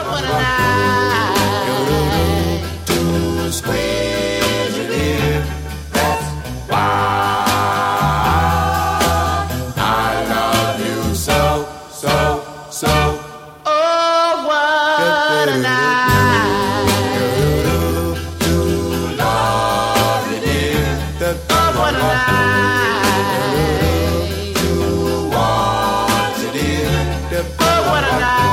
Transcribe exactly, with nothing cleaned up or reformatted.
what a night to squeeze you, dear. That's why I love you so, so, so. Oh, what a night to love you, dear. Oh, what a night to want you, dear. Oh, what a night.